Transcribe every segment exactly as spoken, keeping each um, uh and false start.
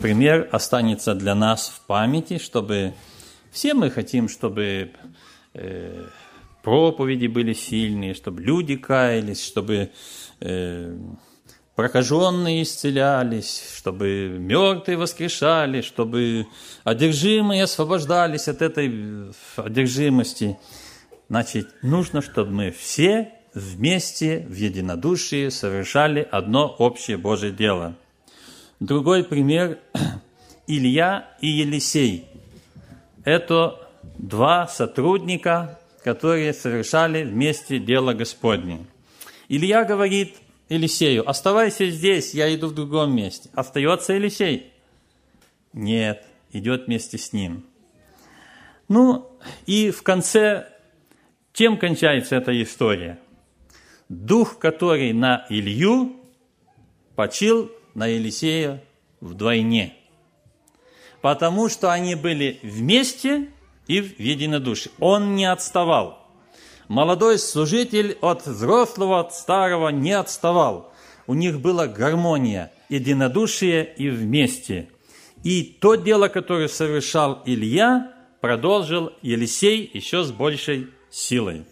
пример останется для нас в памяти, чтобы все мы хотим, чтобы э, проповеди были сильные, чтобы люди каялись, чтобы э, прокаженные исцелялись, чтобы мертвые воскрешали, чтобы одержимые освобождались от этой одержимости. Значит, нужно, чтобы мы все вместе в единодушии совершали одно общее Божье дело. Другой пример – Илья и Елисей. Это два сотрудника, которые совершали вместе дело Господне. Илья говорит Елисею: оставайся здесь, я иду в другом месте. Остается Елисей? Нет, идет вместе с ним. Ну, и в конце, чем кончается эта история? Дух, который на Илью, почил на Елисея вдвойне. Потому что они были вместе и в единодушии. Он не отставал. Молодой служитель от взрослого, от старого не отставал. У них была гармония, единодушие и вместе. И то дело, которое совершал Илья, продолжил Елисей еще с большей силой.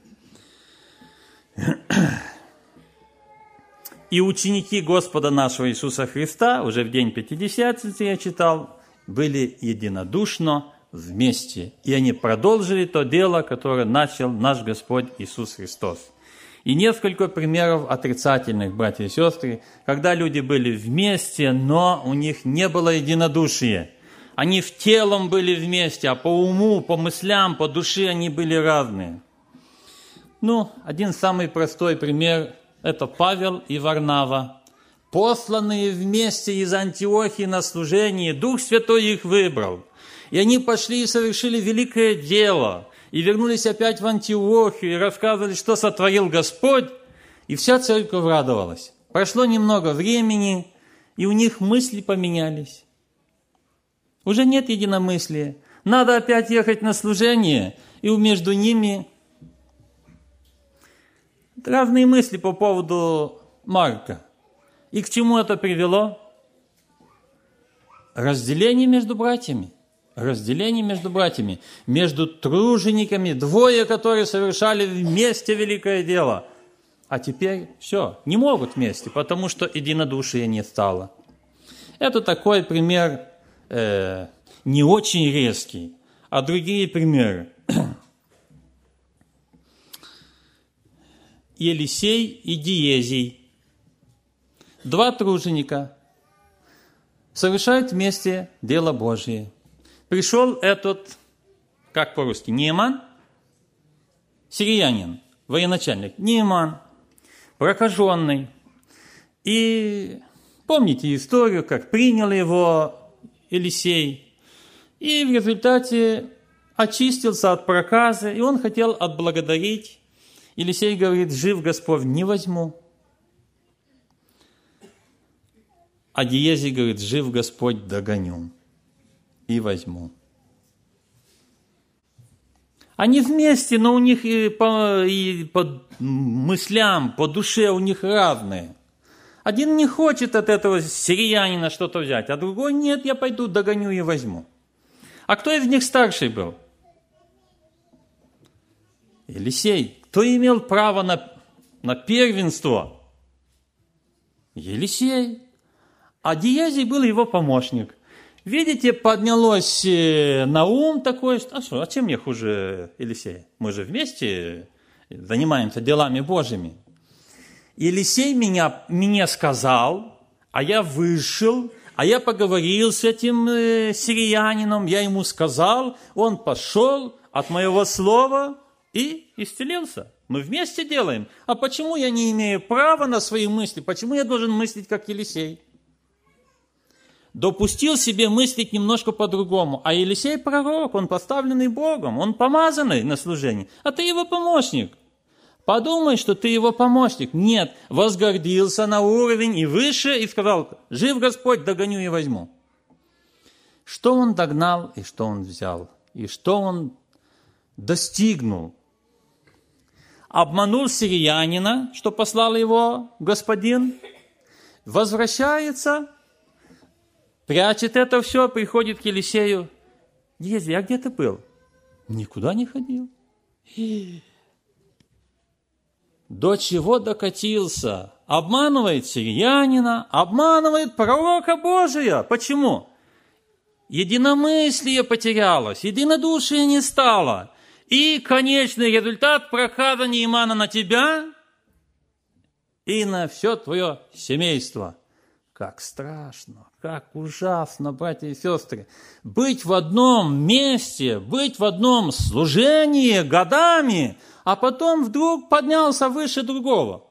И ученики Господа нашего Иисуса Христа, уже в день Пятидесятницы я читал, были единодушно вместе. И они продолжили то дело, которое начал наш Господь Иисус Христос. И несколько примеров отрицательных, братья и сестры, когда люди были вместе, но у них не было единодушия. Они в телом были вместе, а по уму, по мыслям, по душе они были разные. Ну, один самый простой пример – это Павел и Варнава. Посланные вместе из Антиохии на служение, Дух Святой их выбрал. И они пошли и совершили великое дело, и вернулись опять в Антиохию, и рассказывали, что сотворил Господь, и вся церковь радовалась. Прошло немного времени, и у них мысли поменялись. Уже нет единомыслия. Надо опять ехать на служение, и между ними разные мысли по поводу Марка. И к чему это привело? Разделение между братьями. Разделение между братьями. Между тружениками. Двое, которые совершали вместе великое дело. А теперь все, не могут вместе, потому что единодушия не стало. Это такой пример э, не очень резкий. А другие примеры. Елисей и Гиезий. Два труженика совершают вместе дело Божие. Пришел этот, как по-русски, Нееман, сириянин, военачальник, Нееман, прокаженный. И помните историю, как принял его Елисей. И в результате очистился от проказы, и он хотел отблагодарить. Елисей говорит: жив Господь, не возьму. А Гиезий говорит: жив Господь, догоню и возьму. Они вместе, но у них и по, и по мыслям, по душе у них разные. Один не хочет от этого сириянина что-то взять, а другой: нет, я пойду, догоню и возьму. А кто из них старший был? Елисей. Кто имел право на, на первенство? Елисей. А Гиезий был его помощник. Видите, поднялось на ум такое, что, а что, а чем мне хуже Елисея? Мы же вместе занимаемся делами Божьими. Елисей меня, мне сказал, а я вышел, а я поговорил с этим э, сириянином, я ему сказал, он пошел от моего слова и исцелился. Мы вместе делаем. А почему я не имею права на свои мысли? Почему я должен мыслить, как Елисей? Допустил себе мыслить немножко по-другому. А Елисей пророк, он поставленный Богом, он помазанный на служение. А ты его помощник. Подумай, что ты его помощник. Нет, возгордился на уровень и выше, и сказал: жив Господь, догоню и возьму. Что он догнал и что он взял? И что он достигнул? Обманул сириянина, что послал его господин, возвращается, прячет это все, приходит к Елисею. Гези, а где ты был? Никуда не ходил. До чего докатился? Обманывает сириянина, обманывает пророка Божия. Почему? Единомыслие потерялось, единодушие не стало. И конечный результат проказа Неймана на тебя и на все твое семейство. Как страшно, как ужасно, братья и сестры, быть в одном месте, быть в одном служении годами, а потом вдруг поднялся выше другого.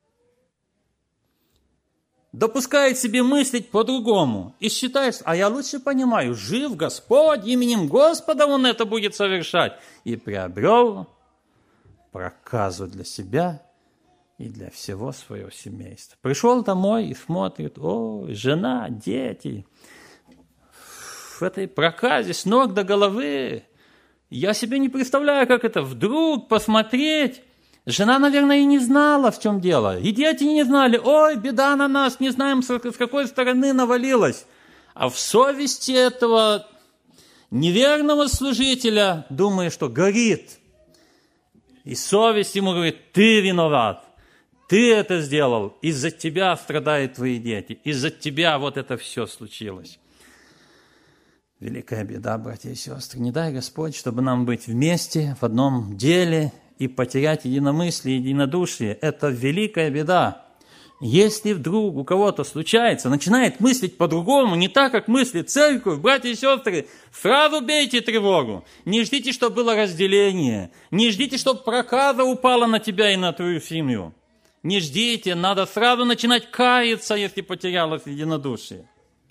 Допускает себе мыслить по-другому и считает, а я лучше понимаю, жив Господь, именем Господа Он это будет совершать. И приобрел проказу для себя и для всего своего семейства. Пришел домой и смотрит, о, жена, дети, в этой проказе с ног до головы. Я себе не представляю, как это вдруг посмотреть. Жена, наверное, и не знала, в чем дело. И дети не знали, ой, беда на нас, не знаем, с какой стороны навалилась. А в совести этого неверного служителя, думая, что горит. И совесть ему говорит, ты виноват. Ты это сделал, из-за тебя страдают твои дети, из-за тебя вот это все случилось. Великая беда, братья и сестры. Не дай Господь, чтобы нам быть вместе в одном деле и потерять единомыслие, единодушие. Это великая беда. Если вдруг у кого-то случается, начинает мыслить по-другому, не так, как мыслит церковь, братья и сестры, сразу бейте тревогу. Не ждите, чтобы было разделение. Не ждите, чтобы проказа упала на тебя и на твою семью. Не ждите, надо сразу начинать каяться, если потерялось единодушие.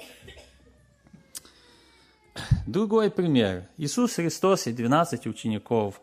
Другой пример. Иисус Христос и двенадцать учеников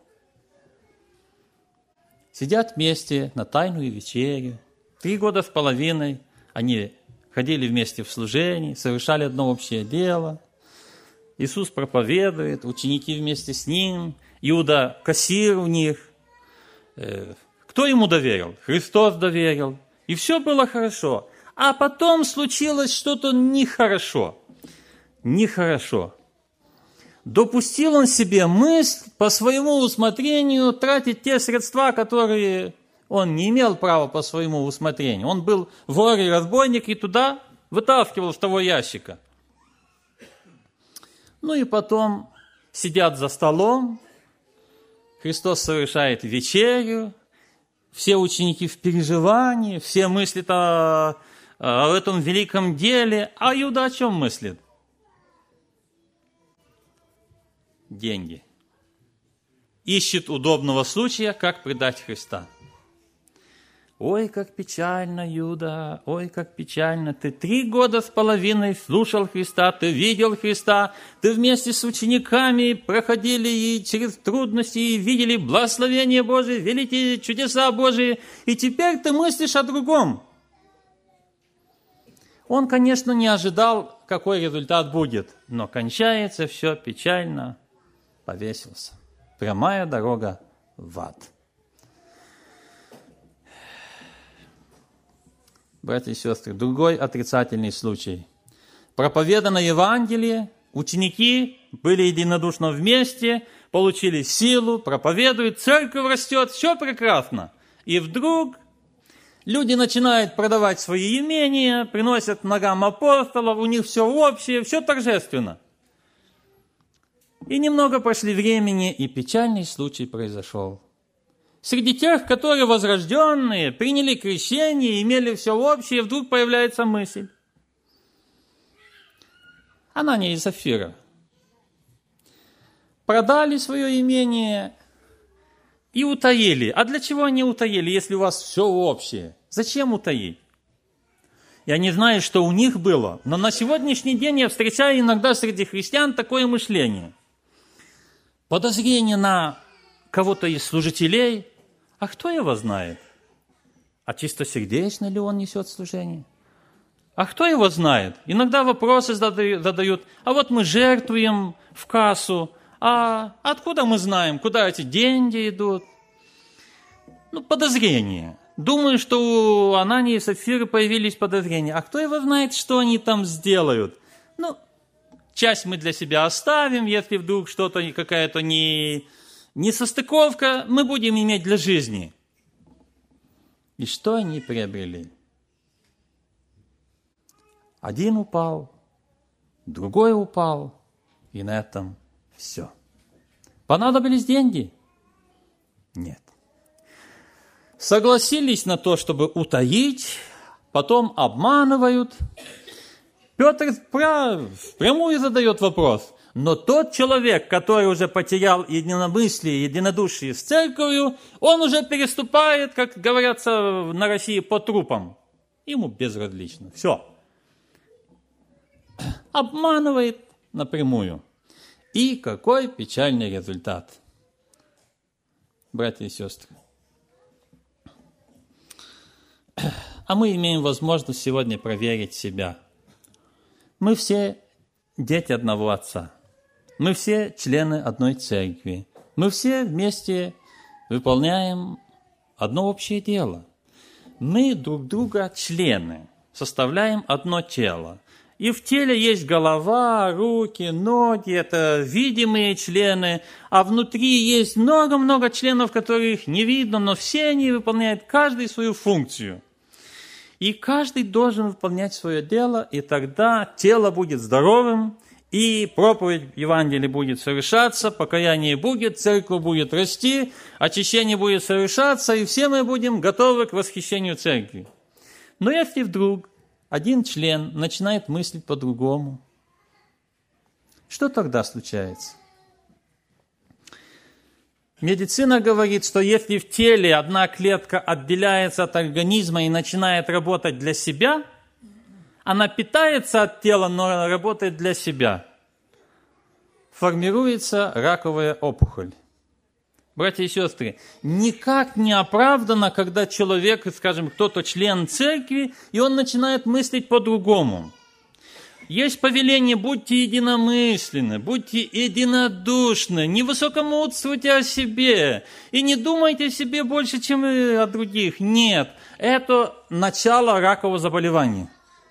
сидят вместе на тайную вечерю. Три года с половиной они ходили вместе в служении, совершали одно общее дело. Иисус проповедует, ученики вместе с Ним. Иуда кассир у них. Кто ему доверил? Христос доверил. И все было хорошо. А потом случилось что-то нехорошо. Нехорошо. Допустил он себе мысль по своему усмотрению тратить те средства, которые он не имел права по своему усмотрению. Он был вор и разбойник, и туда вытаскивал с того ящика. Ну и потом сидят за столом, Христос совершает вечерю, все ученики в переживании, все мыслят о, о этом великом деле. А Иуда о чем мыслит? Деньги. Ищет удобного случая, как предать Христа. Ой, как печально, Иуда, ой, как печально. Ты три года с половиной слушал Христа, ты видел Христа, ты вместе с учениками проходили и через трудности, и видели благословение Божие, великие чудеса Божии, и теперь ты мыслишь о другом. Он, конечно, не ожидал, какой результат будет, но кончается все печально, повесился. Прямая дорога в ад. Братья и сестры, другой отрицательный случай. Проповедано Евангелие, ученики были единодушно вместе, получили силу, проповедуют, церковь растет, все прекрасно. И вдруг люди начинают продавать свои имения, приносят ногам апостолов, у них все общее, все торжественно. И немного прошли времени, и печальный случай произошел. Среди тех, которые возрожденные, приняли крещение, имели все общее, вдруг появляется мысль. Анания и Сапфира продали свое имение и утаили. А для чего они утаили, если у вас все общее? Зачем утаить? Я не знаю, что у них было, но на сегодняшний день я встречаю иногда среди христиан такое мышление. Подозрение на кого-то из служителей. А кто его знает? А чистосердечно ли он несет служение? А кто его знает? Иногда вопросы задают. А вот мы жертвуем в кассу. А откуда мы знаем, куда эти деньги идут? Ну, подозрения. Думаю, что у Анании и Сапфиры появились подозрения. А кто его знает, что они там сделают? Ну, часть мы для себя оставим, если вдруг что-то, какая-то не, несостыковка, мы будем иметь для жизни. И что они приобрели? Один упал, другой упал, и на этом все. Понадобились деньги? Нет. Согласились на то, чтобы утаить, потом обманывают. Петр впрямую задает вопрос. Но тот человек, который уже потерял единомыслие, единодушие с церковью, он уже переступает, как говорится на России, по трупам. Ему безразлично. Все. Обманывает напрямую. И какой печальный результат. Братья и сестры. А мы имеем возможность сегодня проверить себя. Мы все дети одного Отца. Мы все члены одной церкви. Мы все вместе выполняем одно общее дело. Мы друг друга члены, составляем одно тело. И в теле есть голова, руки, ноги, это видимые члены, а внутри есть много-много членов, которых не видно, но все они выполняют каждый свою функцию. И каждый должен выполнять свое дело, и тогда тело будет здоровым, и проповедь Евангелия будет совершаться, покаяние будет, церковь будет расти, очищение будет совершаться, и все мы будем готовы к восхищению церкви. Но если вдруг один член начинает мыслить по-другому, что тогда случается? Медицина говорит, что если в теле одна клетка отделяется от организма и начинает работать для себя, она питается от тела, но работает для себя, формируется раковая опухоль. Братья и сестры, никак не оправдано, когда человек, скажем, кто-то член церкви, и он начинает мыслить по-другому. Есть повеление: будьте единомысленны, будьте единодушны, не высокомудрствуйте о себе и не думайте о себе больше, чем и о других. Нет, это начало ракового заболевания.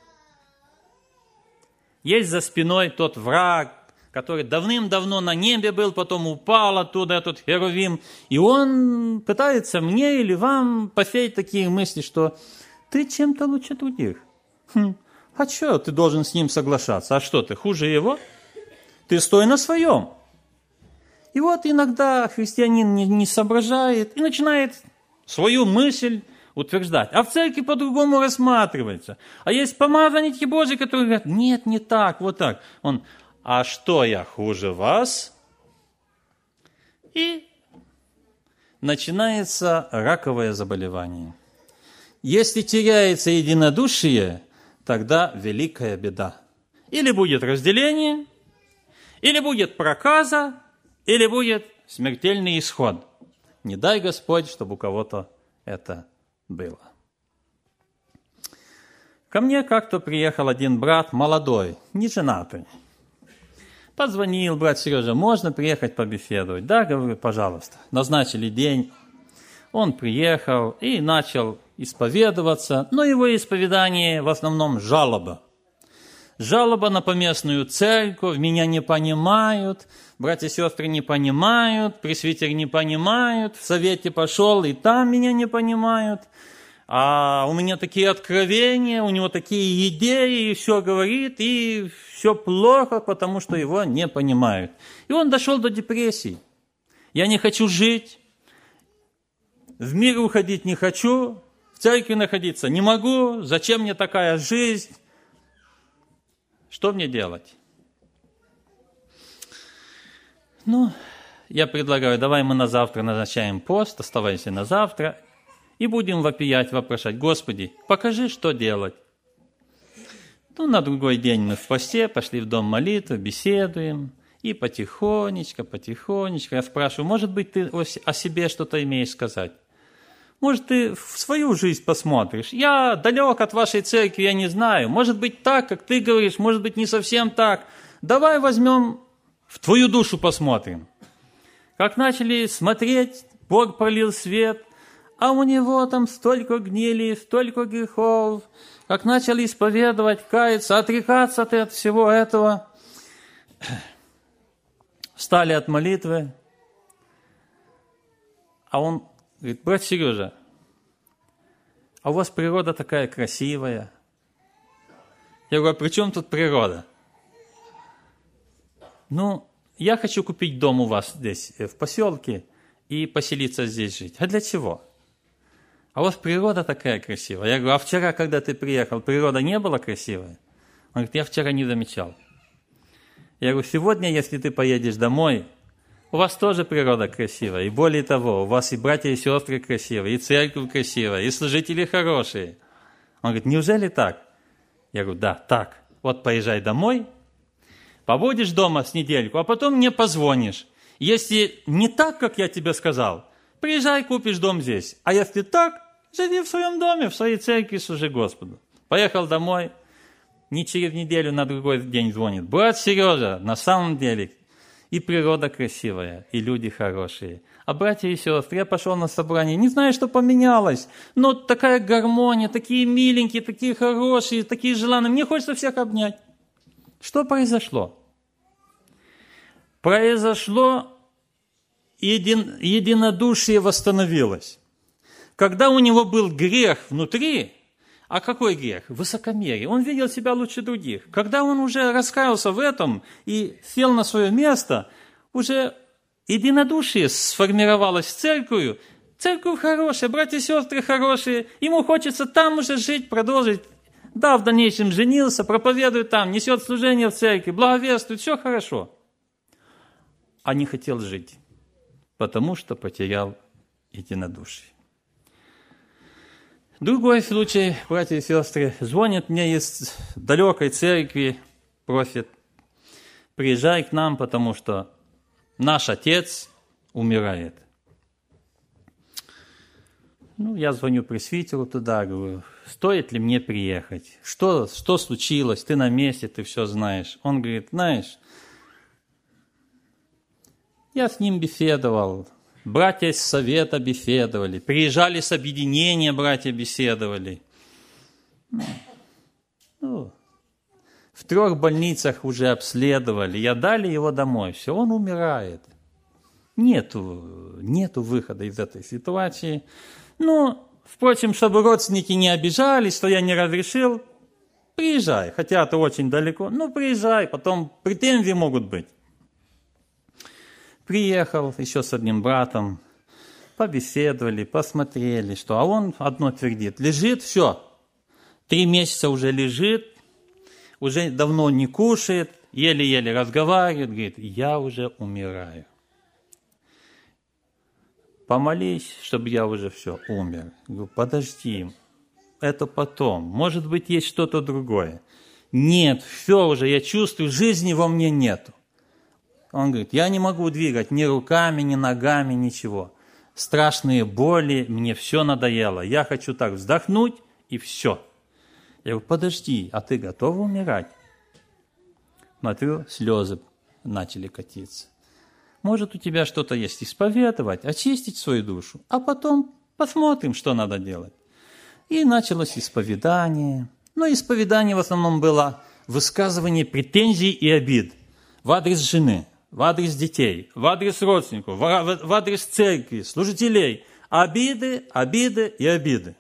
Есть за спиной тот враг, который давным-давно на небе был, потом упал оттуда, этот Херувим, и он пытается мне или вам посеять такие мысли, что ты чем-то лучше других. Хм. А что ты должен с ним соглашаться? А что ты, хуже его? Ты стой на своем. И вот иногда христианин не, не соображает и начинает свою мысль утверждать. А в церкви по-другому рассматривается. А есть помазанники Божьи, которые говорят: нет, не так, вот так. Он: а что, я хуже вас? И начинается раковое заболевание. Если теряется единодушие, тогда великая беда. Или будет разделение, или будет проказа, или будет смертельный исход. Не дай Господь, чтобы у кого-то это было. Ко мне как-то приехал один брат, молодой, не женатый. Позвонил: брат Сережа, можно приехать побеседовать? Да, говорю, пожалуйста. Назначили день. Он приехал и начал исповедоваться, но его исповедание в основном жалоба. Жалоба на поместную церковь: меня не понимают, братья и сестры не понимают, пресвитер не понимают, в совете пошел, и там меня не понимают, а у меня такие откровения, у него такие идеи, и все говорит, и все плохо, потому что его не понимают. И он дошел до депрессии. Я не хочу жить, в мир уходить не хочу, в церкви находиться не могу, зачем мне такая жизнь? Что мне делать? Ну, я предлагаю, давай мы на завтра назначаем пост, оставайся на завтра, и будем вопиять, вопрошать: Господи, покажи, что делать. Ну, на другой день мы в посте пошли в дом молитвы, беседуем, и потихонечку, потихонечку я спрашиваю: может быть, ты о себе что-то имеешь сказать? Может, ты в свою жизнь посмотришь? Я далек от вашей церкви, я не знаю. Может быть, так, как ты говоришь, может быть, не совсем так. Давай возьмем, в твою душу посмотрим. Как начали смотреть, Бог пролил свет, а у него там столько гнили, столько грехов. Как начал исповедовать, каяться, отрекаться от всего этого, встали от молитвы, а он говорит: брат Сережа, а у вас природа такая красивая. Я говорю: а при чем тут природа? Ну, я хочу купить дом у вас здесь, в поселке, и поселиться здесь жить. А для чего? А у вас природа такая красивая. Я говорю: а вчера, когда ты приехал, природа не была красивая? Он говорит: я вчера не замечал. Я говорю: сегодня, если ты поедешь домой, у вас тоже природа красивая. И более того, у вас и братья, и сестры красивые, и церковь красивая, и служители хорошие. Он говорит: неужели так? Я говорю: да, так. Вот поезжай домой, побудешь дома с недельку, а потом мне позвонишь. Если не так, как я тебе сказал, приезжай, купишь дом здесь. А если так, живи в своем доме, в своей церкви, служи Господу. Поехал домой, не через неделю, на другой день звонит: брат Сережа, на самом деле и природа красивая, и люди хорошие. А братья и сестры, я пошел на собрание, не знаю, что поменялось, но такая гармония, такие миленькие, такие хорошие, такие желанные. Мне хочется всех обнять. Что произошло? Произошло един, единодушие восстановилось. Когда у него был грех внутри, а какой грех? Высокомерие. Он видел себя лучше других. Когда он уже раскаялся в этом и сел на свое место, уже единодушие сформировалось с церковью. Церковь хорошая, братья и сестры хорошие. Ему хочется там уже жить, продолжить. Да, в дальнейшем женился, проповедует там, несет служение в церкви, благовествует, все хорошо. А не хотел жить, потому что потерял единодушие. Другой случай, братья и сестры, звонит мне из далекой церкви, просит: приезжай к нам, потому что наш отец умирает. Ну, я звоню пресвитеру туда, говорю: стоит ли мне приехать? Что, что случилось? Ты на месте, ты все знаешь. Он говорит: знаешь, я с ним беседовал, братья из совета беседовали, приезжали с объединения, братья беседовали. Ну, в трех больницах уже обследовали, я дали его домой, все, он умирает. Нету, нету выхода из этой ситуации. Ну, впрочем, чтобы родственники не обижались, что я не разрешил, приезжай, хотя это очень далеко, ну, приезжай, потом претензии могут быть. Приехал еще с одним братом, побеседовали, посмотрели, что, а он одно твердит: лежит, все, три месяца уже лежит, уже давно не кушает, еле-еле разговаривает, говорит: я уже умираю. Помолись, чтобы я уже все, умер. Говорю: подожди, это потом, может быть, есть что-то другое. Нет, все уже, я чувствую, жизни во мне нету. Он говорит: я не могу двигать ни руками, ни ногами, ничего. Страшные боли, мне все надоело. Я хочу так вздохнуть, и все. Я говорю: подожди, а ты готов умирать? Смотрю, слезы начали катиться. Может, у тебя что-то есть исповедовать, очистить свою душу, а потом посмотрим, что надо делать. И началось исповедание. Но исповедание в основном было высказывание претензий и обид в адрес жены, в адрес детей, в адрес родственников, в адрес церкви, служителей. Обиды, обиды и обиды.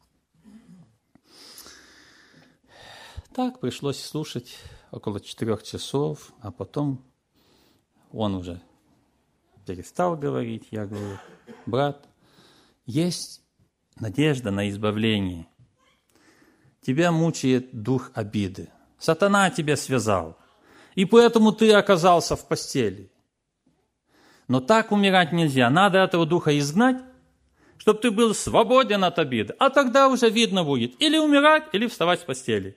Так пришлось слушать около четырех часов, а потом он уже перестал говорить. Я говорю: брат, есть надежда на избавление. Тебя мучает дух обиды. Сатана тебя связал. И поэтому ты оказался в постели. Но так умирать нельзя. Надо этого духа изгнать, чтобы ты был свободен от обиды. А тогда уже видно будет, или умирать, или вставать с постели.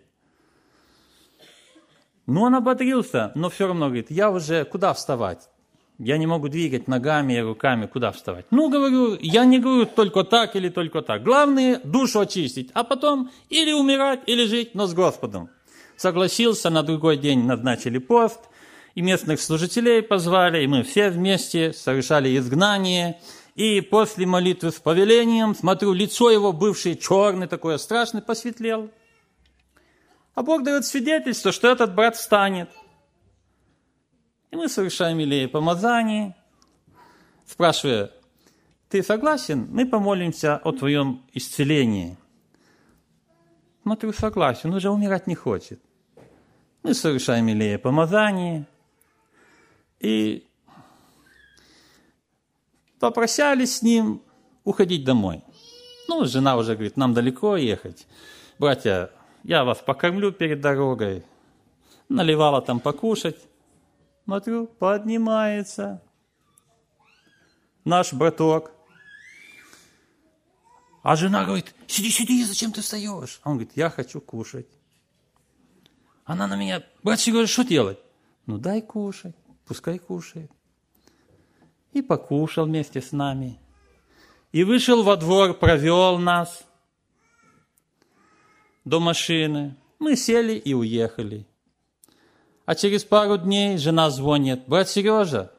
Ну, он ободрился, но все равно говорит: я уже, куда вставать? Я не могу двигать ногами и руками, куда вставать? Ну, говорю, я не говорю только так или только так. Главное, душу очистить, а потом или умирать, или жить, но с Господом. Согласился, на другой день назначили пост, и местных служителей позвали, и мы все вместе совершали изгнание, И после молитвы с повелением, смотрю, лицо его, бывшее черное, такое страшное, посветлело. А Бог дает свидетельство, что этот брат встанет. И мы совершаем елея помазание, спрашивая: ты согласен? Мы помолимся о твоем исцелении. Смотрю, согласен, он уже умирать не хочет. Мы совершаем елея помазание и попрощались с ним уходить домой. Ну, жена уже говорит: нам далеко ехать. Братья, я вас покормлю перед дорогой. Наливала там покушать. Смотрю, поднимается наш браток. А жена говорит: сиди, сиди, зачем ты встаешь? А он говорит: я хочу кушать. Она на меня: брат Сережа, что делать? Ну, дай кушать, пускай кушает. И покушал вместе с нами. И вышел во двор, провел нас до машины. Мы сели и уехали. А через пару дней жена звонит: брат Сережа,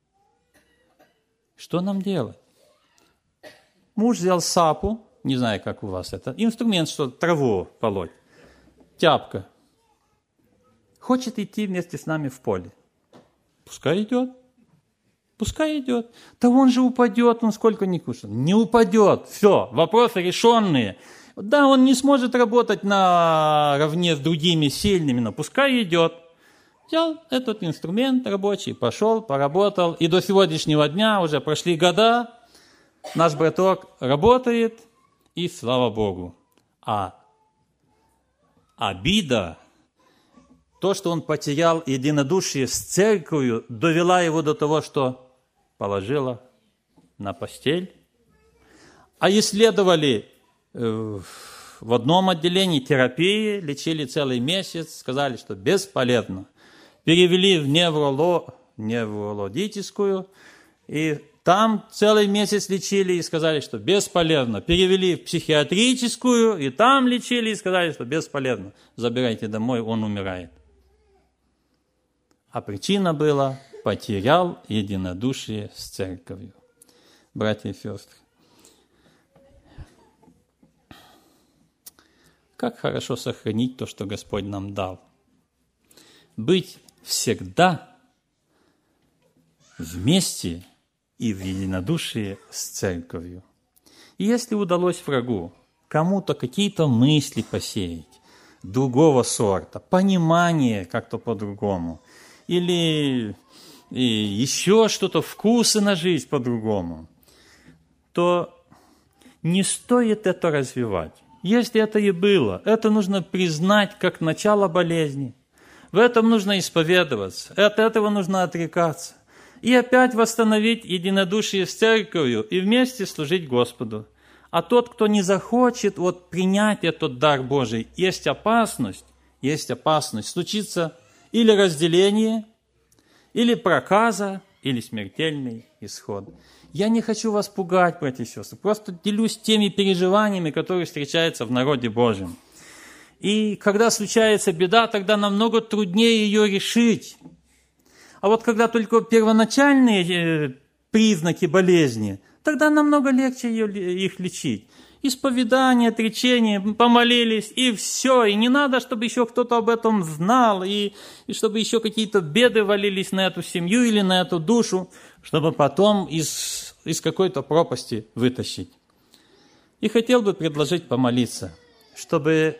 что нам делать? Муж взял сапу, не знаю, как у вас это, инструмент, что траву полоть, тяпка. Хочет идти вместе с нами в поле. Пускай идет. Пускай идет. Да он же упадет, он сколько не кушал. Не упадет. Все, вопросы решенные. Да, он не сможет работать наравне с другими сильными, но пускай идет. Взял этот инструмент рабочий, пошел, поработал. И до сегодняшнего дня уже прошли года. Наш браток работает, и слава Богу. А обида, то, что он потерял единодушие с церковью, довела его до того, что положила на постель. А исследовали э, в одном отделении терапии, лечили целый месяц, сказали, что бесполезно. Перевели в невроло, неврологическую, и там целый месяц лечили и сказали, что бесполезно. Перевели в психиатрическую, и там лечили и сказали, что бесполезно. Забирайте домой, он умирает. А причина была: потерял единодушие с церковью. Братья и сестры, как хорошо сохранить то, что Господь нам дал. Быть всегда вместе и в единодушии с церковью. И если удалось врагу кому-то какие-то мысли посеять другого сорта, понимание как-то по-другому, или и еще что-то, вкусы на жизнь по-другому, то не стоит это развивать. Если это и было, это нужно признать как начало болезни. В этом нужно исповедоваться, от этого нужно отрекаться. И опять восстановить единодушие с церковью и вместе служить Господу. А тот, кто не захочет вот принять этот дар Божий, есть опасность, есть опасность случится или разделение, или проказа, или смертельный исход. Я не хочу вас пугать, братья и сестры, просто делюсь теми переживаниями, которые встречаются в народе Божьем. И когда случается беда, тогда намного труднее ее решить. А вот когда только первоначальные признаки болезни, тогда намного легче их лечить. Исповедание, отречение, помолились, и все. И не надо, чтобы еще кто-то об этом знал, и, и чтобы еще какие-то беды валились на эту семью или на эту душу, чтобы потом из, из какой-то пропасти вытащить. И хотел бы предложить помолиться, чтобы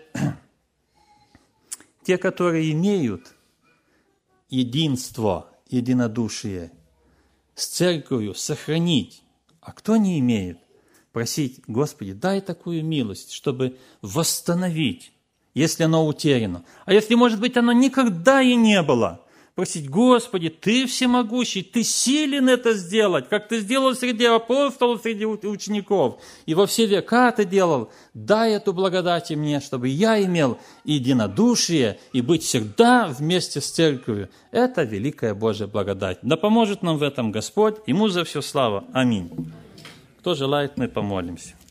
те, которые имеют единство, единодушие с церковью, сохранить. А кто не имеет, просить: Господи, дай такую милость, чтобы восстановить, если оно утеряно. А если, может быть, оно никогда и не было, просить: Господи, Ты всемогущий, Ты силен это сделать, как Ты сделал среди апостолов, среди учеников, и во все века Ты делал. Дай эту благодать мне, чтобы я имел единодушие и быть всегда вместе с церковью. Это великая Божья благодать. Да поможет нам в этом Господь, Ему за все слава. Аминь. Кто желает, мы помолимся.